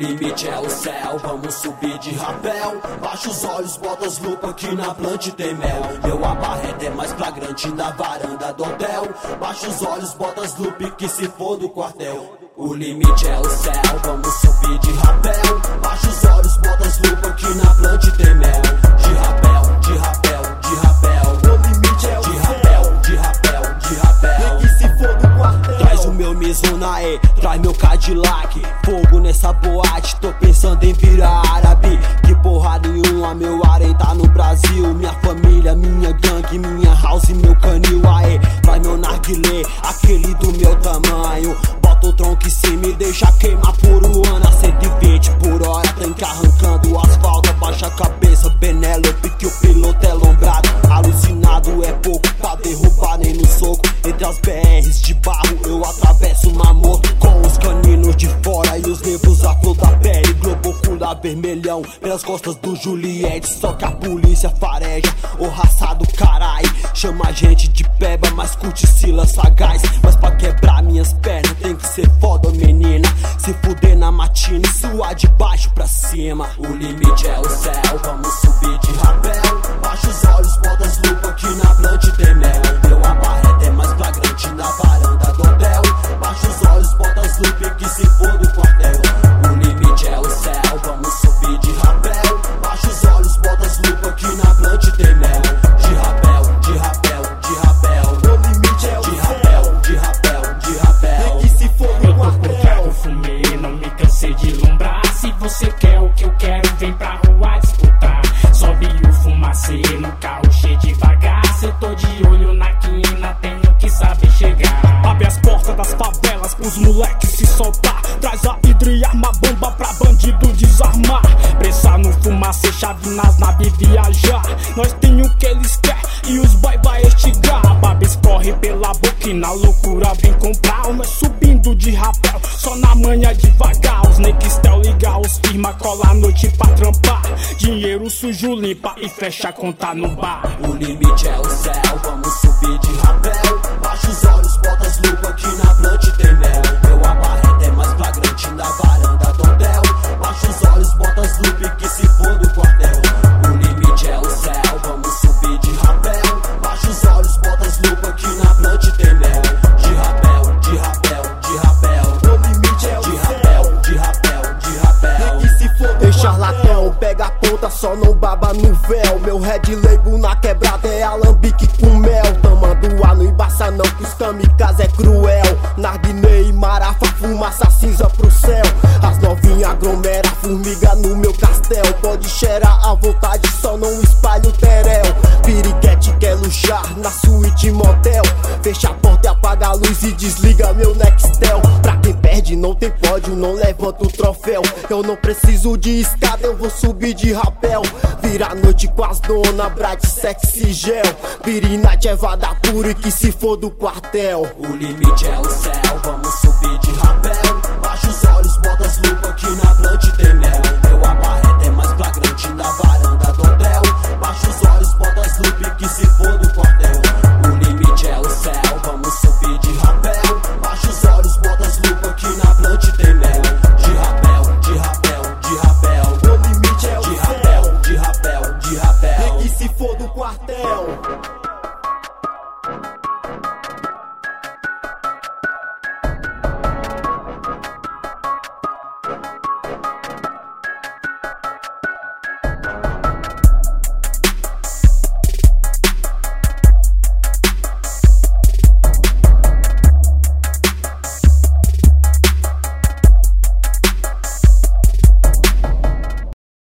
limite é o céu, vamos subir de rapel. Baixa os olhos, bota as lupas que na planta tem mel. Meu abarreta é mais flagrante na varanda do hotel. Baixa os olhos, bota as lupas que se for do quartel. O limite é o céu, vamos subir de rapel. Baixa os olhos, bota as lupas que na planta tem mel. De rapel, de rapel, de rapel. O limite é o de rapel, de rapel, de rapel. E que se for do quartel. Traz o meu Mizunae, traz meu Cadillac. Fogo nessa boate, tô pensando em virar árabe. Que porra nenhuma, meu harém tá no Brasil. Minha família, minha gangue, minha house, meu canil. Aê, traz meu narguilé, aquele do meu tamanho. Bota o tronco em cima e deixa queimar por um ano. A 120 por hora, tanque arrancando o asfalto. Baixa a cabeça, Benélope, que o piloto é lombrado. Alucinado é pouco pra derrubar nem no soco. Entre as BRs de barro eu atravesso uma moto. Com os caninos de fora e os nervos à flor da pele. Globocula vermelhão pelas costas do Juliette. Só que a polícia fareja, ô raça do carai. Chama a gente de peba, mas curte Silas sagaz. Mas pra quebrar minhas pernas tem que ser foda, menina. Se fuder na matina e suar de baixo pra cima. O limite é o céu, vamos subir de rapel. Baixa os olhos, bota as lupas que na planta tem mel. Meu abarreta é mais flagrante na varanda do hotel. Baixa os olhos, bota as lupas que se for do quartel. O limite é o céu, vamos subir de rapel. Baixa os olhos, bota as lupas que na planta tem mel. De rapel, de rapel, de rapel. O limite é o de rapel, de rapel, de rapel. E que se for do quartel. Eu fumei, não me cansei de lombrar. Se você quer o que eu quero, vem pra rua disputar. Sobe o fumacê no carro cheio devagar. Se eu tô de olho na quina, tenho que saber chegar. Abre as portas das favelas pros moleques se soltar. Traz a hidra e arma bomba pra bandido desarmar. Pressa no fumacê, chave nas naves viajar. Nós tem o que eles querem e os boy vai estigar. A baba escorre pela boca e na loucura vem comprar. Nós subindo de rapel, só na manhã devagar. Os Nextel liga os firma, cola a noite pra trampar. Dinheiro sujo limpa e fecha a conta no bar. O limite é o céu, vamos subir de rapel. Baixa os olhos, bota as lupas que na planta tem mel. Meu abarreta é mais flagrante na varanda do hotel. Baixa os olhos, bota as lupas que se for do quartel. O limite é o céu, vamos subir de rapel. Baixa os olhos, bota as lupas que na planta tem mel. De rapel, de rapel, de rapel. O limite é o de rapel, de rapel, de rapel. E que se for do charlatão, pega a ponta, só não baba no véu. Meu red label na quebrada é alambique com mel. Tamando ar, não embaça não, que os kamikaze é cruel. Narguinei, marafa, fumaça cinza pro céu. As novinhas aglomera, formiga no meu castel. Pode cheirar à vontade, só não espalha o terel. Piriguete quer luxar na suíte motel. Fecha a porta e apaga a luz e desliga meu Nextel. Pra quem perde não tem pódio, não levanta o troféu. Eu não preciso de escada, eu vou subir de rapel. Vira a noite com as dona, Bright, sexy gel. Pirinite é vada pura e que se for do quartel. O limite é o céu, vamos subir de rapel. Baixa os olhos, bota as lupas que na planta tem mel.